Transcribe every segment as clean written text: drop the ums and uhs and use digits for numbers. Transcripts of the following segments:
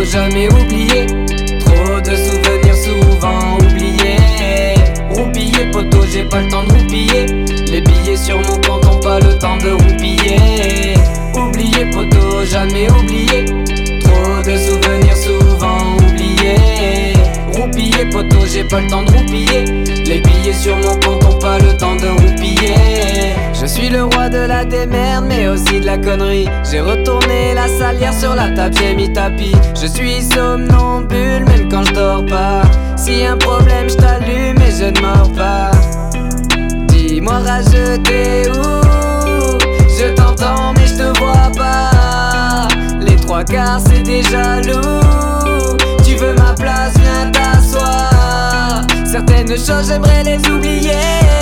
jamais oublié. Trop de souvenirs souvent oubliés. Roupillé poto, j'ai pas le temps de roupiller. Les billets sur mon compte ont pas le temps de roupiller. Oublié poto, jamais oublié. Trop de souvenirs souvent oubliés. Roupillé poto, j'ai pas le temps de roupiller. Les billets sur mon compte ont pas le temps de roupiller. Je suis le roi de la démerde mais aussi de la connerie. J'ai retourné la salière sur la table, j'ai mis tapis. Je suis somnambule même quand je dors pas. Si un problème je t'allume et je ne mords pas. Dis-moi rageux t'es où? Je t'entends mais je te vois pas. Les trois quarts c'est des jaloux. Tu veux ma place, viens t'asseoir. Certaines choses j'aimerais les oublier,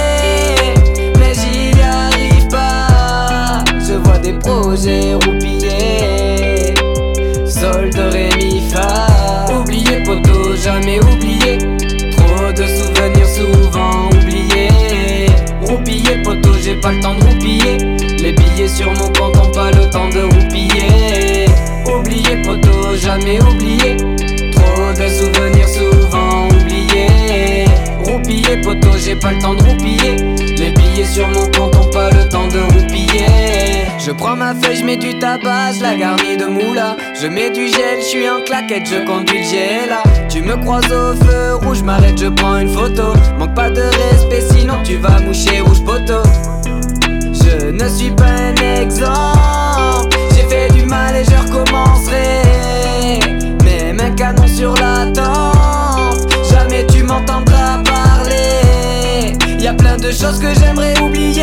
mais j'y arrive pas. Je vois des projets roupillés. Sol, do, ré, mi, fa. Oublié poto, jamais oublié. Trop de souvenirs souvent oubliés. Roupillé poto, j'ai pas le temps de roupiller. Les billets sur mon compte ont pas le temps de roupiller. Oublié poto, jamais oublié. Trop de souvenirs souvent oubliés. Roupillé poto, j'ai pas le temps de roupiller. Les billets sur mon compte ont pas le temps de roupiller. Je prends ma feuille, je mets du tabac, je la garnis de moula. Je mets du gel, je suis en claquette, je conduis le GLA. Tu me croises au feu rouge, m'arrête, je prends une photo. Manque pas de respect sinon tu vas moucher rouge poto. Je ne suis pas un exemple. J'ai fait du mal et je recommencerai. Même un canon sur la tempe, jamais tu m'entendras parler. Y'a plein de choses que j'aimerais oublier,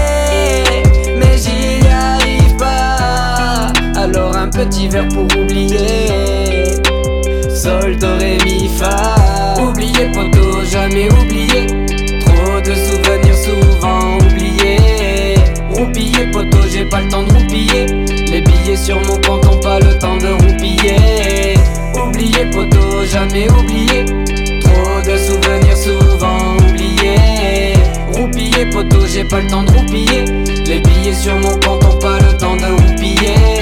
mais j'y arrive pas. Alors un petit verre pour oublier. Sol, do, ré, mi, fa. Oublié poto, jamais oublié. Trop de souvenirs souvent oubliés. Roupillé poto, j'ai pas le temps de roupiller. Les billets sur mon compte ont pas le temps de roupiller. Oublié poto, jamais oublié. Trop de souvenirs souvent oubliés. Roupillé poto, j'ai pas le temps de roupiller. Les billets sur mon compte ont pas le temps de roupiller.